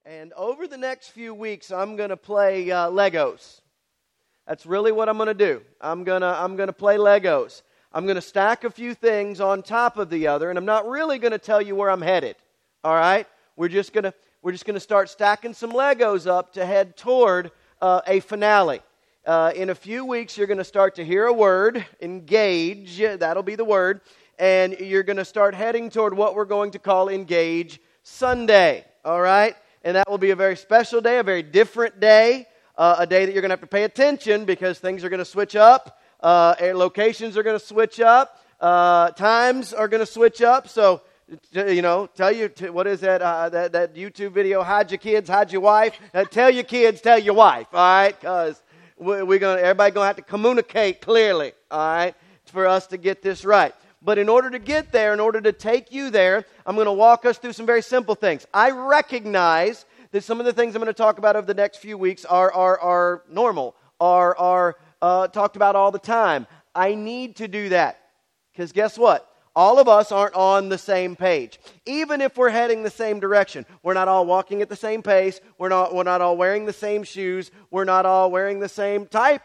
And over the next few weeks, I'm going to play Legos. That's really what I'm going to do. I'm going to play Legos. I'm going to stack a few things on top of the other, and I'm not really going to tell you where I'm headed. All right? We're just going to start stacking some Legos up to head toward a finale. In a few weeks, you're going to start to hear a word, engage. That'll be the word. And you're going to start heading toward what we're going to call Engage Sunday. All right? And that will be a very special day, a very different day, a day that you're going to have to pay attention because things are going to switch up, locations are going to switch up, times are going to switch up. So, tell you, what is that that YouTube video, hide your kids, hide your wife? Tell your kids, tell your wife, all right? Because everybody's going to have to communicate clearly, all right, for us to get this right. But in order to get there, in order to take you there, I'm going to walk us through some very simple things. I recognize that some of the things I'm going to talk about over the next few weeks are normal, are talked about all the time. I need to do that because guess what? All of us aren't on the same page. Even if we're heading the same direction, we're not all walking at the same pace. We're not all wearing the same shoes. We're not all wearing the same type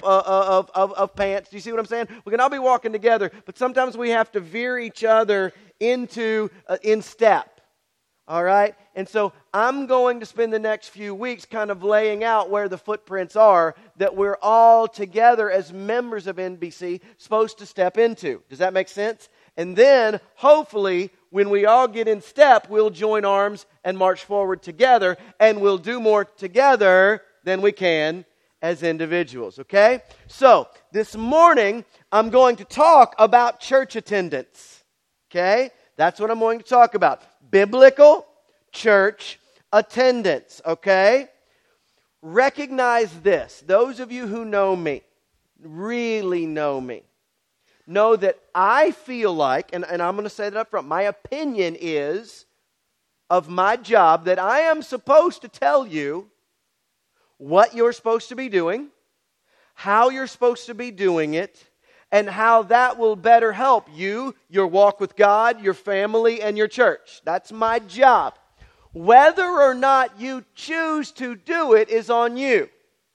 of pants. Do you see what I'm saying? We can all be walking together, but sometimes we have to veer each other into in step. All right? And so I'm going to spend the next few weeks kind of laying out where the footprints are that we're all together as members of NBC supposed to step into. Does that make sense? And then, hopefully, when we all get in step, we'll join arms and march forward together, and we'll do more together than we can as individuals, okay? So, this morning, I'm going to talk about church attendance, okay? That's what I'm going to talk about. Biblical church attendance, okay? Recognize this. Those of you who know me, really know me, know that I feel like, and I'm going to say that up front, my opinion is of my job that I am supposed to tell you what you're supposed to be doing, how you're supposed to be doing it, and how that will better help you, your walk with God, your family, and your church. That's my job. Whether or not you choose to do it is on you.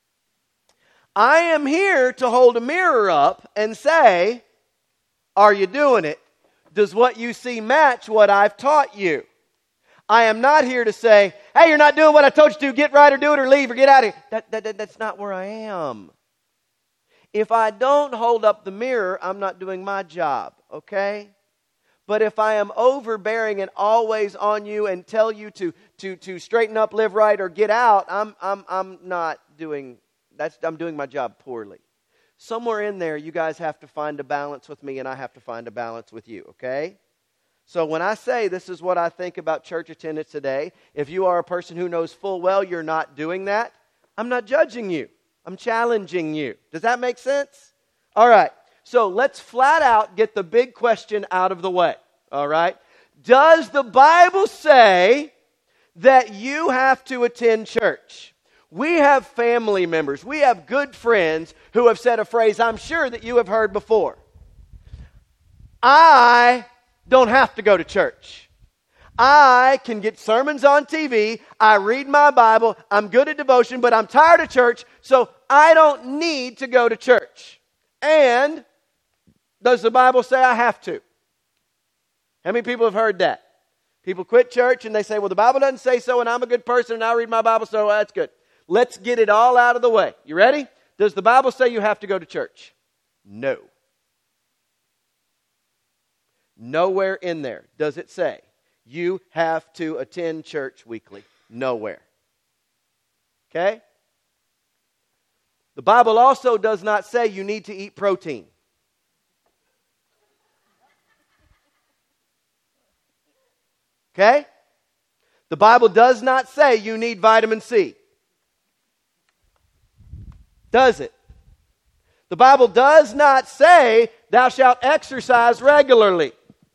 I am here to hold a mirror up and say, are you doing it? Does what you see match what I've taught you? I am not here to say, hey, you're not doing what I told you to. Get right or do it or leave or get out of here. That's not where I am. If I don't hold up the mirror, I'm not doing my job, okay? But if I am overbearing and always on you and tell you to straighten up, live right, or get out, I'm not doing that. I'm doing my job poorly. Somewhere in there, you guys have to find a balance with me, and I have to find a balance with you, okay? So when I say this is what I think about church attendance today, if you are a person who knows full well you're not doing that, I'm not judging you. I'm challenging you. Does that make sense? All right. So let's flat out get the big question out of the way, all right? Does the Bible say that you have to attend church? We have family members, we have good friends who have said a phrase I'm sure that you have heard before. I don't have to go to church. I can get sermons on TV, I read my Bible, I'm good at devotion, but I'm tired of church, so I don't need to go to church. And does the Bible say I have to? How many people have heard that? People quit church and they say, well, the Bible doesn't say so, and I'm a good person, and I read my Bible, so that's good. Let's get it all out of the way. You ready? Does the Bible say you have to go to church? No. Nowhere in there does it say you have to attend church weekly. Nowhere. Okay? The Bible also does not say you need to eat protein. Okay? The Bible does not say you need vitamin C. Does it? The Bible does not say thou shalt exercise regularly.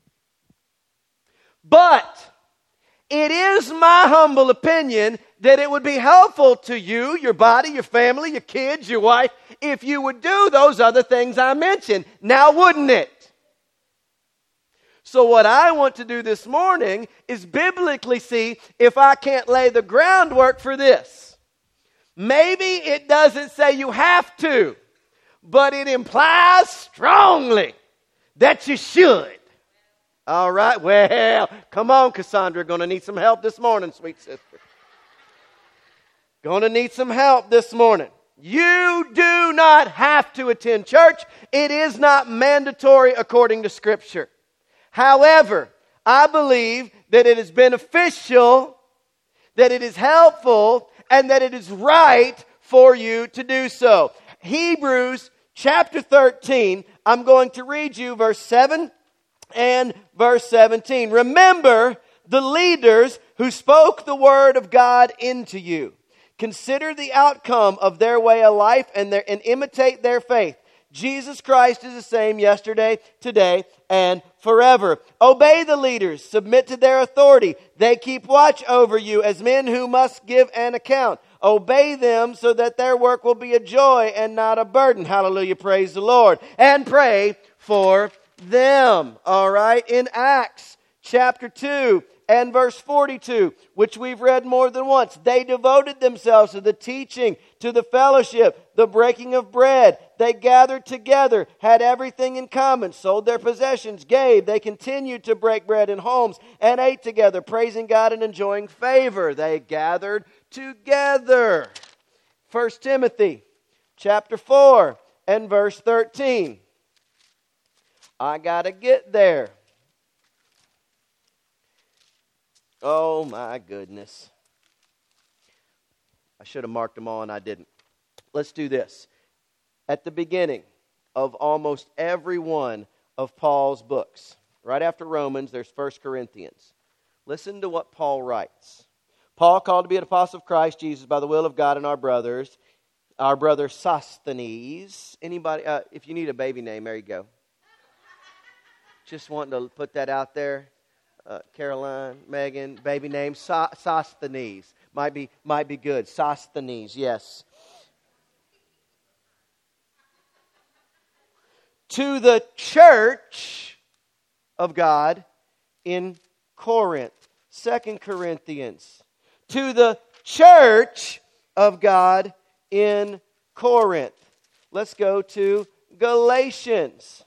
But it is my humble opinion that it would be helpful to you, your body, your family, your kids, your wife, if you would do those other things I mentioned. Now, wouldn't it? So what I want to do this morning is biblically see if I can't lay the groundwork for this. Maybe it doesn't say you have to, but it implies strongly that you should. All right, well, come on, Cassandra. Going to need some help this morning, sweet sister. Going to need some help this morning. You do not have to attend church. It is not mandatory according to Scripture. However, I believe that it is beneficial, that it is helpful, and that it is right for you to do so. Hebrews chapter 13, I'm going to read you verse 7 and verse 17. Remember the leaders who spoke the word of God into you. Consider the outcome of their way of life and imitate their faith. Jesus Christ is the same yesterday, today, and forever. Obey the leaders. Submit to their authority. They keep watch over you as men who must give an account. Obey them so that their work will be a joy and not a burden. Hallelujah. Praise the Lord. And pray for them. All right. In Acts chapter 2 and verse 42, which we've read more than once, they devoted themselves to the teaching, to the fellowship, the breaking of bread. They gathered together, had everything in common, sold their possessions, gave. They continued to break bread in homes and ate together, praising God and enjoying favor. They gathered together. 1 Timothy chapter 4 and verse 13. I got to get there. Oh my goodness. I should have marked them all and I didn't. Let's do this. At the beginning of almost every one of Paul's books, right after Romans, there's 1 Corinthians. Listen to what Paul writes. Paul, called to be an apostle of Christ Jesus by the will of God, and our brother Sosthenes. Anybody, if you need a baby name, there you go. Just wanting to put that out there. Caroline, Megan, baby name, Sosthenes. Might be good. Sosthenes, yes. To the church of God in Corinth. 2 Corinthians. To the church of God in Corinth. Let's go to Galatians.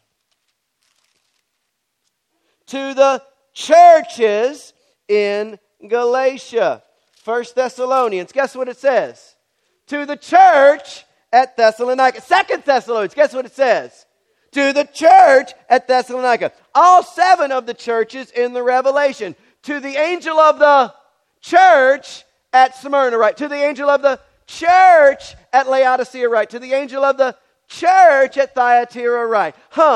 To the churches in Galatia. 1 Thessalonians, guess what it says? To the church at Thessalonica. 2 Thessalonians, guess what it says? To the church at Thessalonica. All 7 of the churches in the Revelation. To the angel of the church at Smyrna, right? To the angel of the church at Laodicea, right? To the angel of the church at Thyatira, right?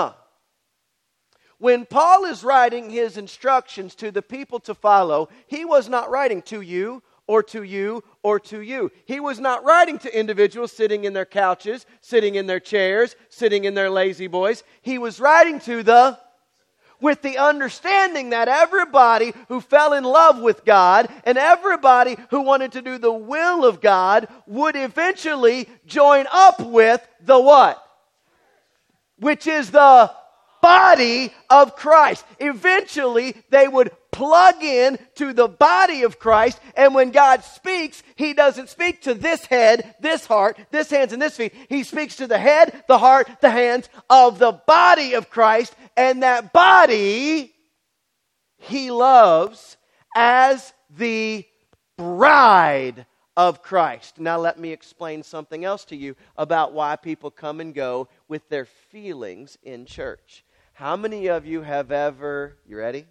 When Paul is writing his instructions to the people to follow, he was not writing to you or to you or to you. He was not writing to individuals sitting in their couches, sitting in their chairs, sitting in their lazy boys. He was writing to with the understanding that everybody who fell in love with God and everybody who wanted to do the will of God would eventually join up with the what? Which is the body of Christ. Eventually, they would plug in to the body of Christ, and when God speaks, He doesn't speak to this head, this heart, this hands, and this feet. He speaks to the head, the heart, the hands of the body of Christ, and that body He loves as the bride of Christ. Now let me explain something else to you about why people come and go with their feelings in church. How many of you have ever, you ready?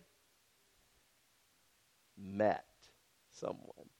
Met someone.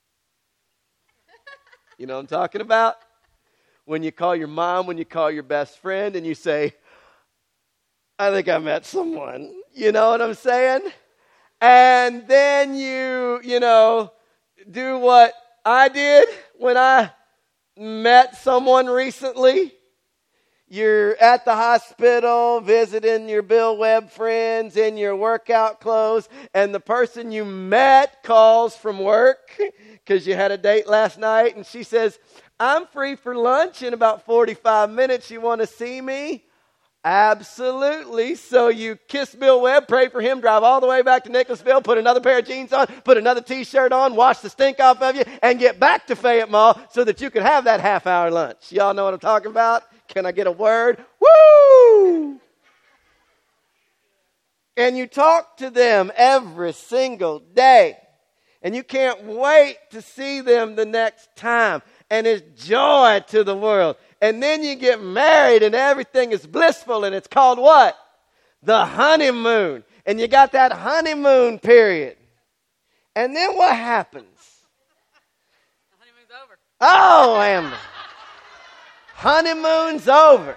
You know what I'm talking about? When you call your mom, when you call your best friend and you say, I think I met someone. You know what I'm saying? And then you do what I did when I met someone recently. You're at the hospital visiting your Bill Webb friends in your workout clothes, and the person you met calls from work because you had a date last night, and she says, I'm free for lunch in about 45 minutes. You want to see me? Absolutely. So you kiss Bill Webb, pray for him, drive all the way back to Nicholasville, put another pair of jeans on, put another T-shirt on, wash the stink off of you, and get back to Fayette Mall so that you can have that half-hour lunch. Y'all know what I'm talking about? Can I get a word? Woo! And you talk to them every single day. And you can't wait to see them the next time. And it's joy to the world. And then you get married and everything is blissful, and it's called what? The honeymoon. And you got that honeymoon period. And then what happens? The honeymoon's over. Oh, Amber. Honeymoon's over.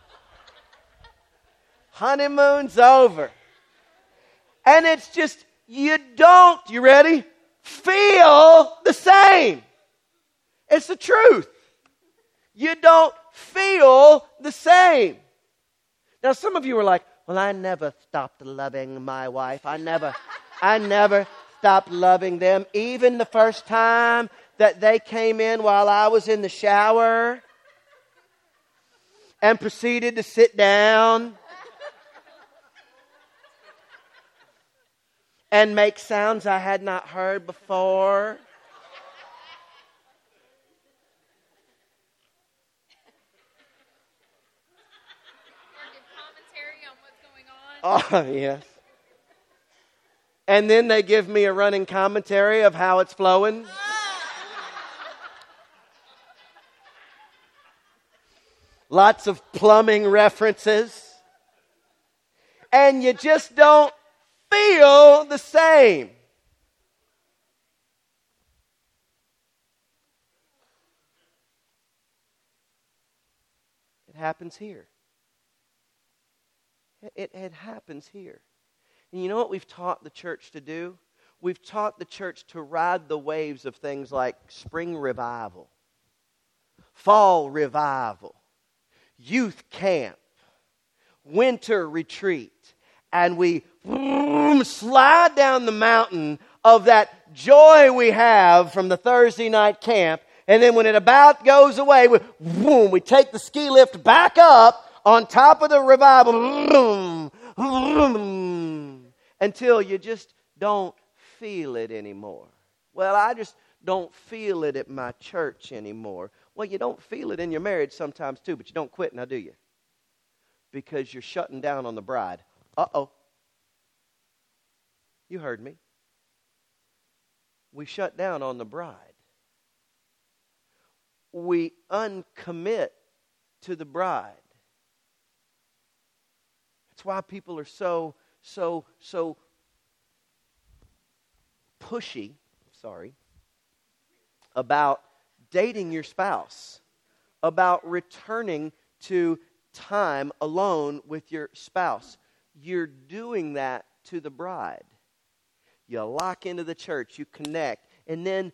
Honeymoon's over. And it's just, you ready? Feel the same. It's the truth. You don't feel the same. Now, some of you are like, well, I never stopped loving my wife. I never stopped loving them. Even the first time that they came in while I was in the shower and proceeded to sit down and make sounds I had not heard before. Oh, yes. And then they give me a running commentary of how it's flowing. Lots of plumbing references. And you just don't feel the same. It happens here. It happens here. And you know what we've taught the church to do? We've taught the church to ride the waves of things like spring revival, fall revival, youth camp, winter retreat. And we slide down the mountain of that joy we have from the Thursday night camp. And then when it about goes away, we take the ski lift back up on top of the revival, until you just don't feel it anymore. Well, I just don't feel it at my church anymore. Well, you don't feel it in your marriage sometimes too, but you don't quit now, do you? Because you're shutting down on the bride. Uh-oh. You heard me. We shut down on the bride. We uncommit to the bride. That's why people are so pushy, about dating your spouse, about returning to time alone with your spouse. You're doing that to the bride. You lock into the church, you connect, and then,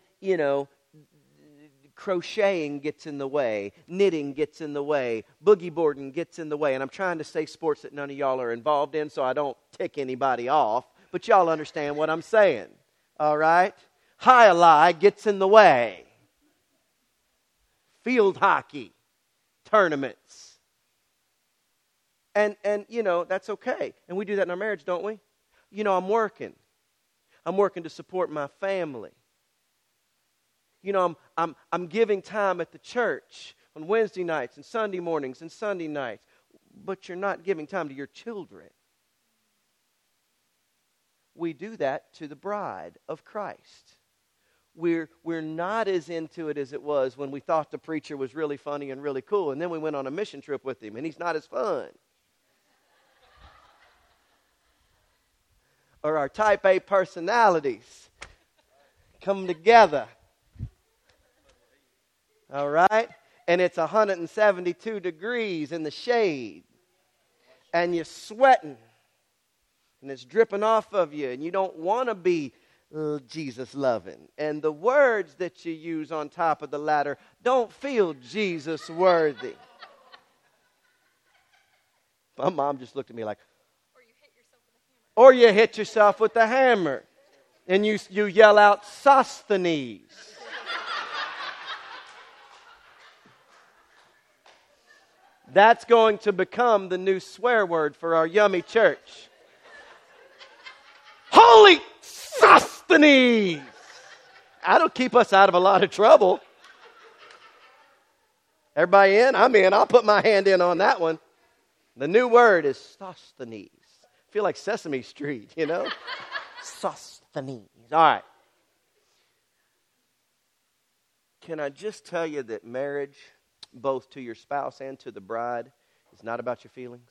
crocheting gets in the way, knitting gets in the way, boogie boarding gets in the way. And I'm trying to say sports that none of y'all are involved in so I don't tick anybody off, but y'all understand what I'm saying. All right? High-a-lie gets in the way. Field hockey tournaments. And that's okay. And we do that in our marriage, don't we? I'm working. I'm working to support my family. I'm giving time at the church on Wednesday nights and Sunday mornings and Sunday nights, but you're not giving time to your children. We do that to the bride of Christ. We're not as into it as it was when we thought the preacher was really funny and really cool, and then we went on a mission trip with him, and he's not as fun. Or our type A personalities come together. All right? And it's 172 degrees in the shade. And you're sweating. And it's dripping off of you. And you don't want to be Jesus loving. And the words that you use on top of the ladder don't feel Jesus worthy. My mom just looked at me like, or you hit yourself with a hammer. And you yell out, Sosthenes. That's going to become the new swear word for our yummy church. Holy Sosthenes! That'll keep us out of a lot of trouble. Everybody in? I'm in. I'll put my hand in on that one. The new word is Sosthenes. I feel like Sesame Street, you know? Sosthenes. All right. Can I just tell you that marriage, both to your spouse and to the bride, is not about your feelings?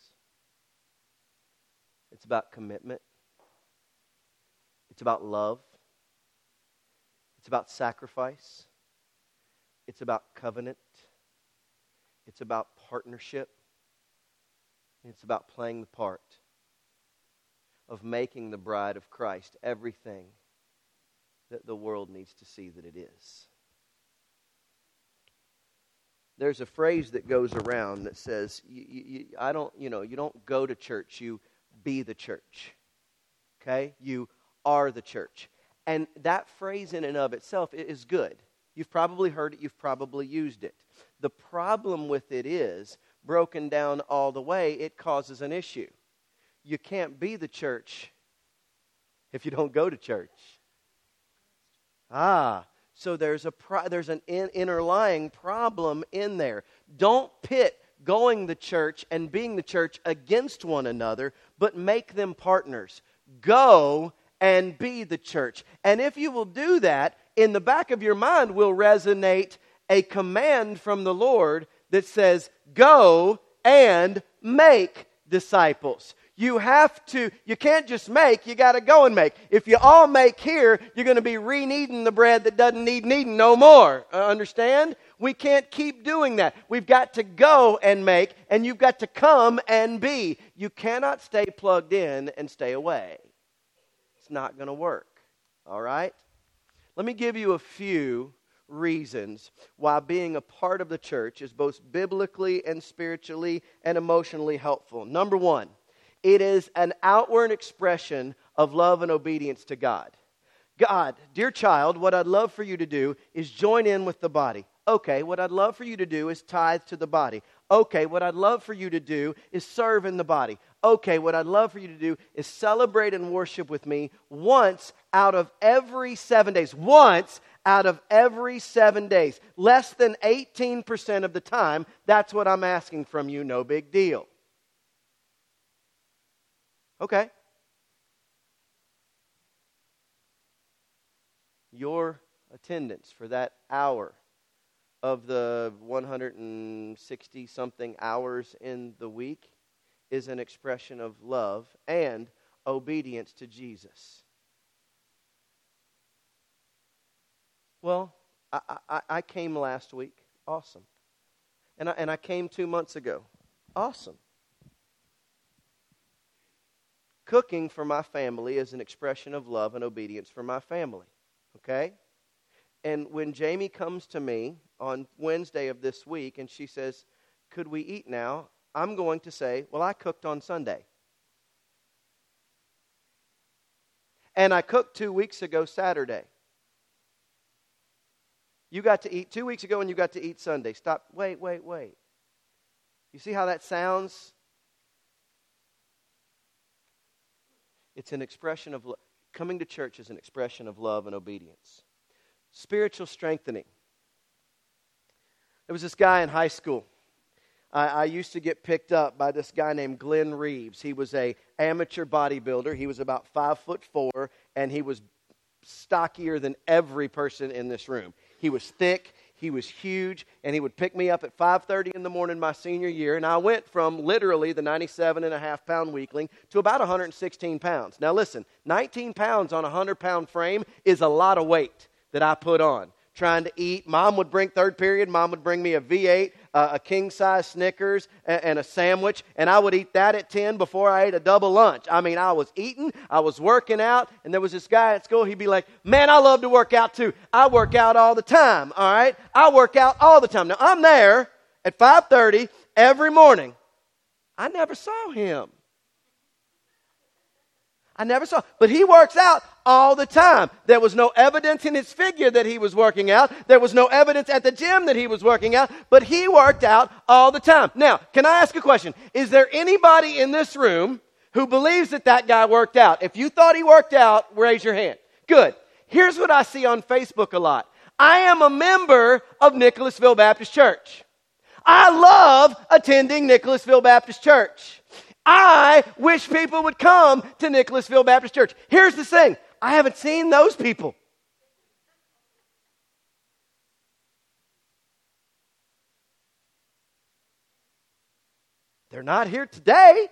It's about commitment. It's about love. It's about sacrifice. It's about covenant. It's about partnership. It's about playing the part of making the bride of Christ everything that the world needs to see that it is. There's a phrase that goes around that says, you don't go to church, you be the church. Okay? You are the church. And that phrase in and of itself is good. You've probably heard it, you've probably used it. The problem with it is, broken down all the way, it causes an issue. You can't be the church if you don't go to church. So there's an underlying problem in there. Don't pit going to church and being the church against one another, but make them partners. Go and be the church. And if you will do that, in the back of your mind will resonate a command from the Lord that says, go and make disciples. You can't just make, you got to go and make. If you all make here, you're going to be re-kneading the bread that doesn't need kneading no more. Understand? We can't keep doing that. We've got to go and make, and you've got to come and be. You cannot stay plugged in and stay away. It's not going to work. All right? Let me give you a few reasons why being a part of the church is both biblically and spiritually and emotionally helpful. Number one, it is an outward expression of love and obedience to God. God, dear child, what I'd love for you to do is join in with the body. Okay, what I'd love for you to do is tithe to the body. Okay, what I'd love for you to do is serve in the body. Okay, what I'd love for you to do is celebrate and worship with me once out of every 7 days. Once out of every 7 days. Less than 18% of the time, that's what I'm asking from you. No big deal. Okay. Your attendance for that hour of the 160-something hours in the week is an expression of love and obedience to Jesus. Well, I came last week. Awesome. And I came 2 months ago. Awesome. Cooking for my family is an expression of love and obedience for my family. Okay? And when Jamie comes to me on Wednesday of this week and she says, could we eat now? I'm going to say, well, I cooked on Sunday. And I cooked 2 weeks ago Saturday. You got to eat 2 weeks ago and you got to eat Sunday. Stop. Wait. You see how that sounds? It's an expression of coming to church is an expression of love and obedience. Spiritual strengthening. There was this guy in high school. I used to get picked up by this guy named Glenn Reeves. He was an amateur bodybuilder. He was about 5'4", and he was stockier than every person in this room. He was thick, he was huge, and he would pick me up at 5:30 in the morning my senior year, and I went from literally the 97.5-pound weakling to about 116 pounds. Now listen, 19 pounds on a 100-pound frame is a lot of weight that I put on. Trying to eat. Mom would bring me a V8, a king-size Snickers, and a sandwich, and I would eat that at 10 before I ate a double lunch. I mean, I was eating, I was working out, and there was this guy at school, he'd be like, man, I love to work out too. I work out all the time, all right? I work out all the time. Now, I'm there at 5:30 every morning. I never saw him. I never saw. But he works out all the time. There was no evidence in his figure that he was working out. There was no evidence at the gym that he was working out. But he worked out all the time. Now, can I ask a question? Is there anybody in this room who believes that that guy worked out? If you thought he worked out, raise your hand. Good. Here's what I see on Facebook a lot. I am a member of Nicholasville Baptist Church. I love attending Nicholasville Baptist Church. I wish people would come to Nicholasville Baptist Church. Here's the thing. I haven't seen those people. They're not here today.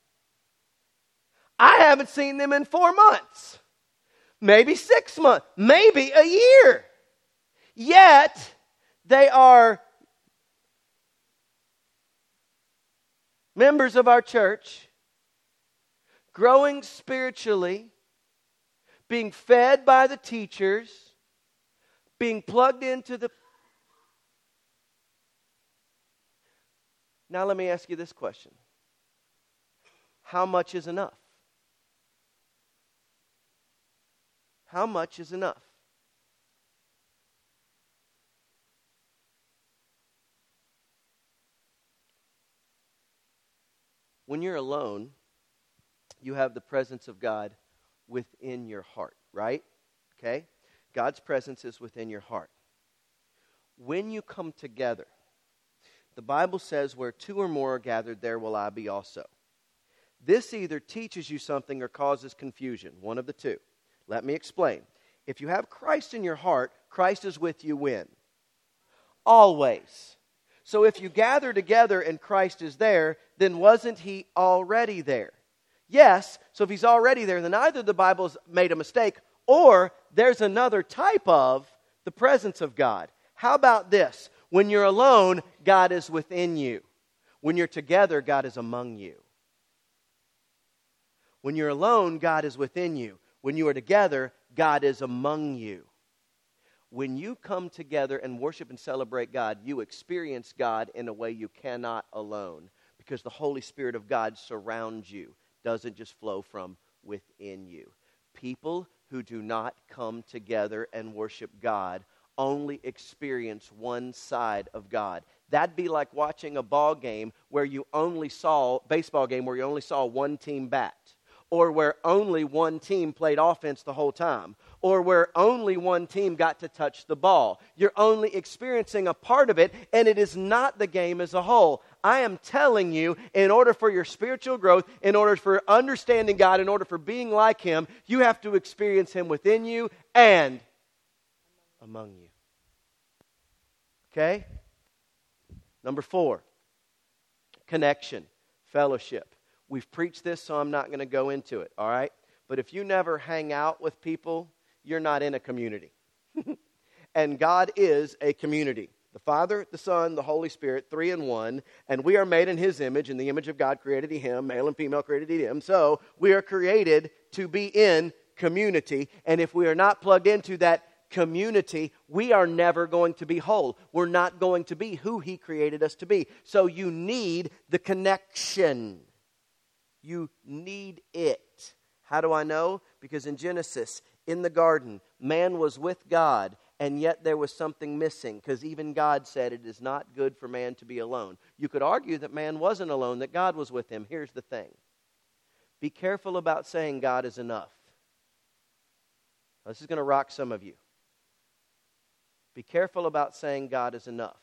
I haven't seen them in 4 months. Maybe 6 months. Maybe a year. Yet, they are members of our church, growing spiritually, being fed by the teachers, being plugged into the... Now let me ask you this question. How much is enough? How much is enough? When you're alone, you have the presence of God within your heart, right? Okay? God's presence is within your heart. When you come together, the Bible says, where 2 or more are gathered, there will I be also. This either teaches you something or causes confusion, one of the two. Let me explain. If you have Christ in your heart, Christ is with you when? Always. So if you gather together and Christ is there, then wasn't he already there? Yes, so if he's already there, then either the Bible's made a mistake or there's another type of the presence of God. How about this? When you're alone, God is within you. When you're together, God is among you. When you're alone, God is within you. When you are together, God is among you. When you come together and worship and celebrate God, you experience God in a way you cannot alone, because the Holy Spirit of God surrounds you, doesn't just flow from within you. People who do not come together and worship God only experience one side of God. That'd be like watching a baseball game where you only saw one team bat, or where only one team played offense the whole time, or where only one team got to touch the ball. You're only experiencing a part of it, and it is not the game as a whole. I am telling you, in order for your spiritual growth, in order for understanding God, in order for being like Him, you have to experience Him within you and among you. Okay? Number 4, connection, fellowship. We've preached this, so I'm not going to go into it, all right? But if you never hang out with people, you're not in a community. And God is a community. The Father, the Son, the Holy Spirit, 3 in 1, and we are made in His image. In the image of God created He Him, male and female created He Him. So we are created to be in community, and if we are not plugged into that community, we are never going to be whole. We're not going to be who He created us to be. So you need the connection. You need it. How do I know? Because in Genesis, in the garden, man was with God, and yet there was something missing, because even God said it is not good for man to be alone. You could argue that man wasn't alone, that God was with him. Here's the thing. Be careful about saying God is enough. This is going to rock some of you. Be careful about saying God is enough.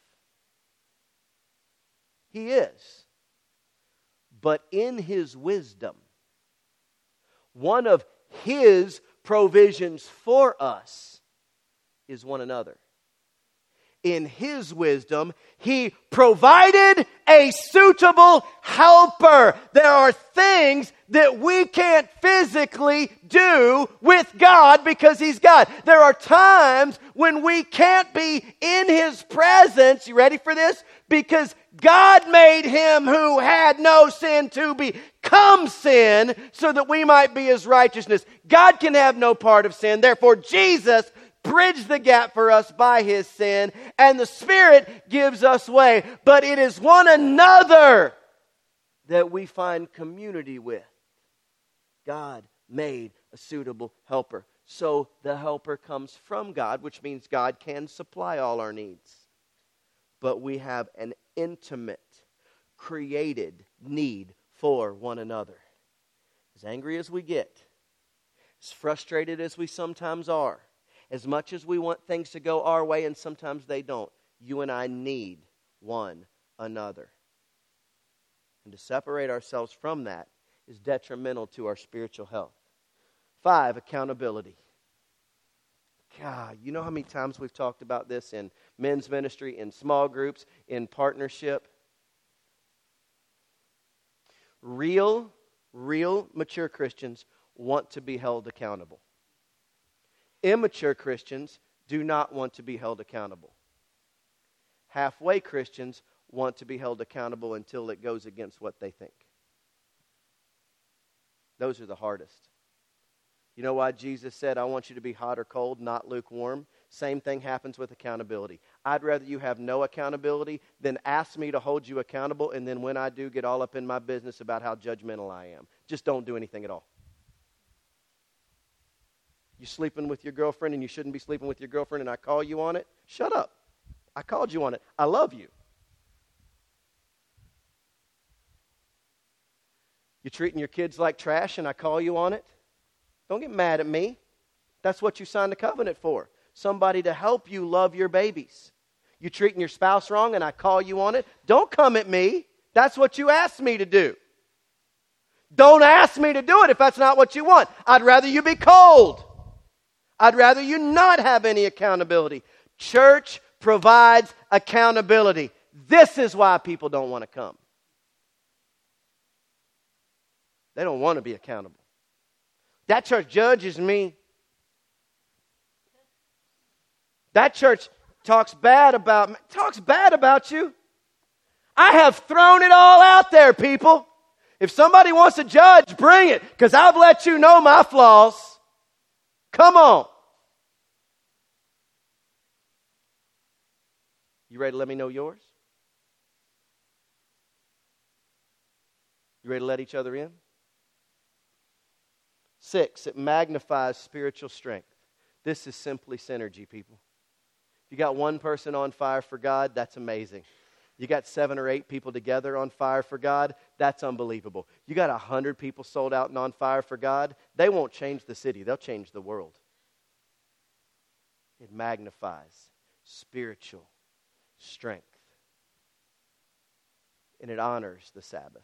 He is. But in His wisdom, one of His provisions for us is one another. In His wisdom, He provided a suitable helper. There are things that we can't physically do with God because He's God. There are times when we can't be in His presence. You ready for this? Because God made Him who had no sin to become sin so that we might be His righteousness. God can have no part of sin. Therefore, Jesus bridged the gap for us by His sin, and the Spirit gives us way. But it is one another that we find community with. God made a suitable helper. So the helper comes from God, which means God can supply all our needs. But we have an intimate, created need for one another. As angry as we get, as frustrated as we sometimes are, as much as we want things to go our way and sometimes they don't, you and I need one another. And to separate ourselves from that is detrimental to our spiritual health. 5, accountability. God, you know how many times we've talked about this in men's ministry, in small groups, in partnership? Real mature Christians want to be held accountable. Immature Christians do not want to be held accountable. Halfway Christians want to be held accountable until it goes against what they think. Those are the hardest. You know why Jesus said, I want you to be hot or cold, not lukewarm? Same thing happens with accountability. I'd rather you have no accountability than ask me to hold you accountable, and then when I do, get all up in my business about how judgmental I am. Just don't do anything at all. You sleeping with your girlfriend and you shouldn't be sleeping with your girlfriend and I call you on it? Shut up. I called you on it. I love you. You treating your kids like trash and I call you on it? Don't get mad at me. That's what you signed the covenant for. Somebody to help you love your babies. You treating your spouse wrong and I call you on it? Don't come at me. That's what you asked me to do. Don't ask me to do it if that's not what you want. I'd rather you be cold. I'd rather you not have any accountability. Church provides accountability. This is why people don't want to come. They don't want to be accountable. That church judges me. That church talks bad about you. I have thrown it all out there, people. If somebody wants to judge, bring it, because I've let you know my flaws. Come on. You ready to let me know yours? You ready to let each other in? 6, it magnifies spiritual strength. This is simply synergy, people. If you got one person on fire for God, that's amazing. You got 7 or 8 people together on fire for God, that's unbelievable. You got 100 people sold out and on fire for God, they won't change the city, they'll change the world. It magnifies spiritual strength. And it honors the Sabbath.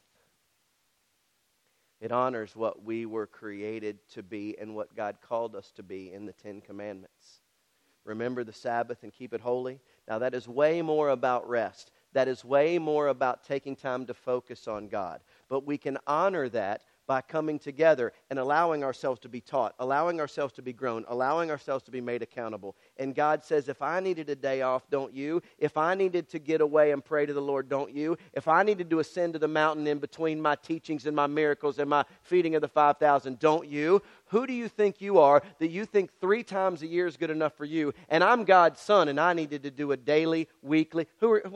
It honors what we were created to be and what God called us to be in the 10 Commandments. Remember the Sabbath and keep it holy. Now that is way more about rest. That is way more about taking time to focus on God. But we can honor that by coming together and allowing ourselves to be taught, allowing ourselves to be grown, allowing ourselves to be made accountable. And God says, if I needed a day off, don't you? If I needed to get away and pray to the Lord, don't you? If I needed to ascend to the mountain in between my teachings and my miracles and my feeding of the 5,000, don't you? Who do you think you are that you think 3 times a year is good enough for you? And I'm God's son and I needed to do a daily, weekly,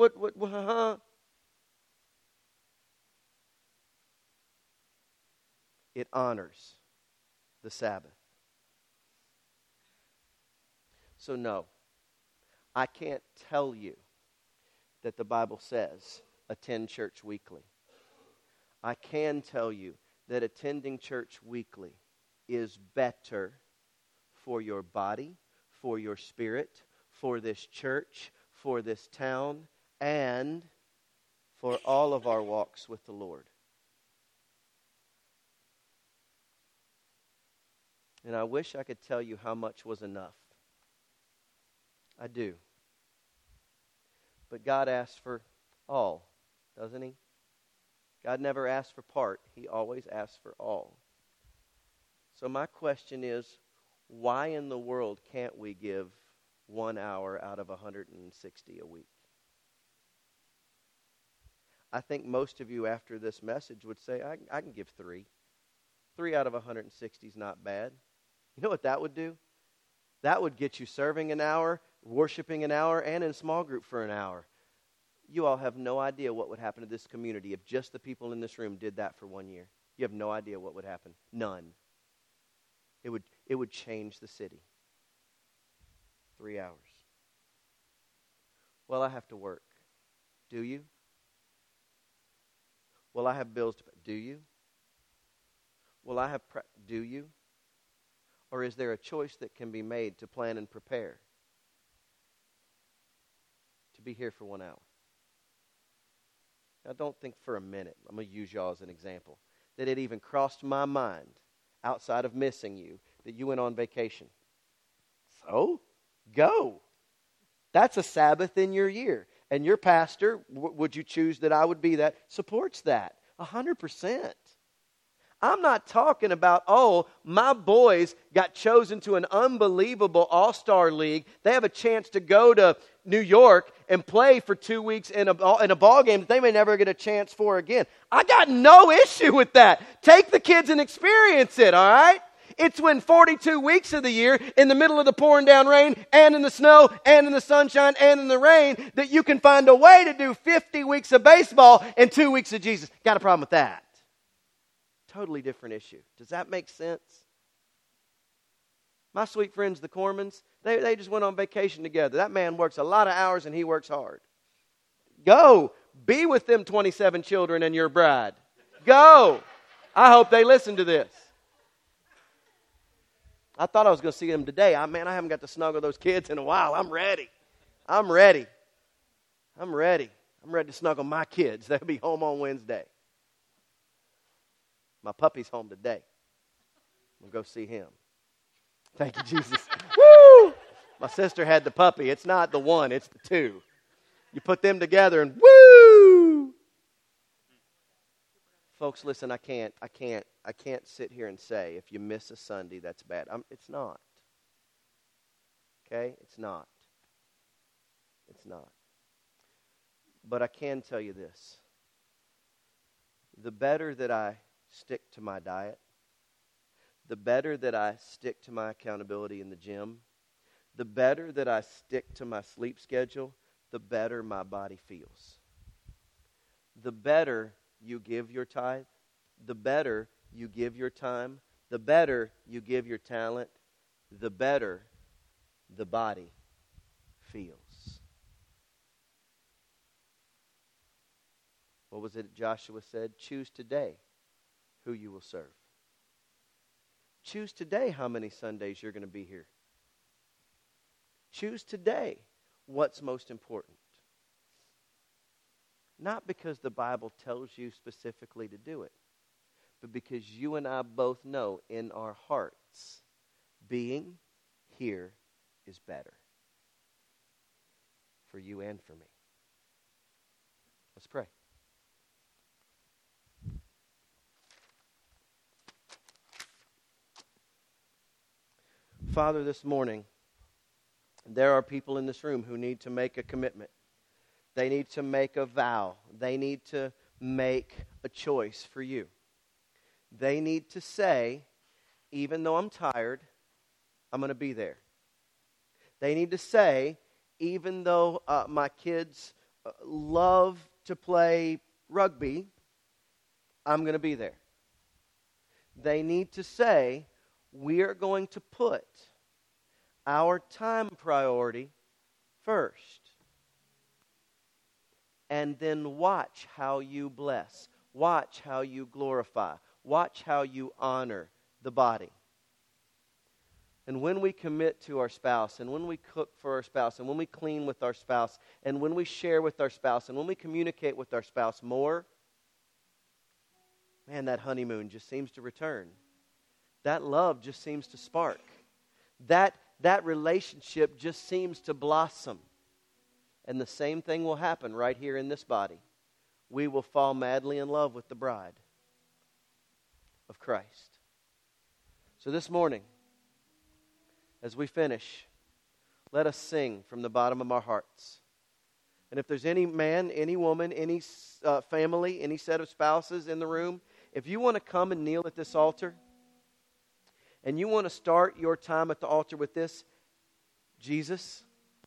It honors the Sabbath. So no, I can't tell you that the Bible says attend church weekly. I can tell you that attending church weekly is better for your body, for your spirit, for this church, for this town, and for all of our walks with the Lord. And I wish I could tell you how much was enough. I do. But God asks for all, doesn't He? God never asks for part. He always asks for all. So my question is, why in the world can't we give 1 hour out of 160 a week? I think most of you after this message would say, I can give 3. 3 out of 160 is not bad. You know what that would do? That would get you serving an hour, worshiping an hour, and in small group for an hour. You all have no idea what would happen to this community if just the people in this room did that for 1 year. You have no idea what would happen. None. it would change the city. 3 hours. Well, I have to work. Do you? Well, I have bills to pay. Do you? Well, I have do you? Or is there a choice that can be made to plan and prepare to be here for 1 hour? Now, don't think for a minute, I'm going to use y'all as an example, that it even crossed my mind, outside of missing you, that you went on vacation. So, go. That's a Sabbath in your year. And your pastor, would you choose that I would be that, supports that 100%. I'm not talking about, oh, my boys got chosen to an unbelievable all-star league. They have a chance to go to New York and play for 2 weeks in a ball game that they may never get a chance for again. I got no issue with that. Take the kids and experience it, all right? It's when 42 weeks of the year, in the middle of the pouring down rain, and in the snow, and in the sunshine, and in the rain, that you can find a way to do 50 weeks of baseball and 2 weeks of Jesus. Got a problem with that? Totally different issue. Does that make sense? My sweet friends, the Cormans, they just went on vacation together. That man works a lot of hours and he works hard. Go. Be with them 27 children and your bride. Go. I hope they listen to this. I thought I was going to see them today. I haven't got to snuggle those kids in a while. I'm ready. I'm ready to snuggle my kids. They'll be home on Wednesday. My puppy's home today. We'll go see him. Thank you, Jesus. Woo! My sister had the puppy. It's not the one, it's the two. You put them together and woo! Folks, listen, I can't sit here and say if you miss a Sunday, that's bad. It's not. Okay? It's not. It's not. But I can tell you this. The better that I stick to my diet, the better that I stick to my accountability in the gym, the better that I stick to my sleep schedule, the better my body feels. The better you give your tithe, the better you give your time, the better you give your talent, the better the body feels. What was it Joshua said? Choose today who you will serve. Choose today how many Sundays you're going to be here. Choose today what's most important. Not because the Bible tells you specifically to do it, but because you and I both know in our hearts, being here is better for you and for me. Let's pray. Father, this morning, there are people in this room who need to make a commitment. They need to make a vow. They need to make a choice for you. They need to say, even though I'm tired, I'm going to be there. They need to say, even though my kids love to play rugby, I'm going to be there. They need to say, we are going to put our time priority first. And then watch how you bless. Watch how you glorify. Watch how you honor the body. And when we commit to our spouse, and when we cook for our spouse, and when we clean with our spouse, and when we share with our spouse, and when we communicate with our spouse more, man, that honeymoon just seems to return. That love just seems to spark. That relationship just seems to blossom. And the same thing will happen right here in this body. We will fall madly in love with the bride of Christ. So this morning, as we finish, let us sing from the bottom of our hearts. And if there's any man, any woman, any family, any set of spouses in the room, if you want to come and kneel at this altar, and you want to start your time at the altar with this, Jesus,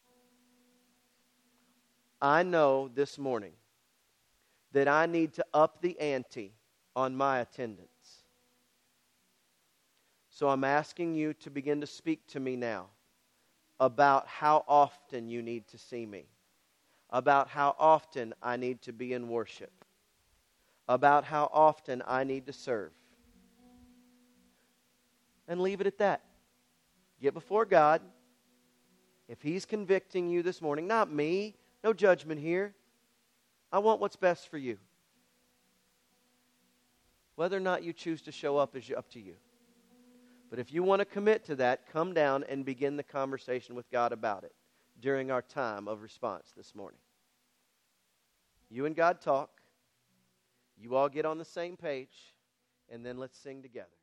I know this morning that I need to up the ante on my attendance. So I'm asking you to begin to speak to me now about how often you need to see me, about how often I need to be in worship, about how often I need to serve. And leave it at that. Get before God. If He's convicting you this morning, not me, no judgment here. I want what's best for you. Whether or not you choose to show up is up to you. But if you want to commit to that, come down and begin the conversation with God about it during our time of response this morning. You and God talk. You all get on the same page, and then let's sing together.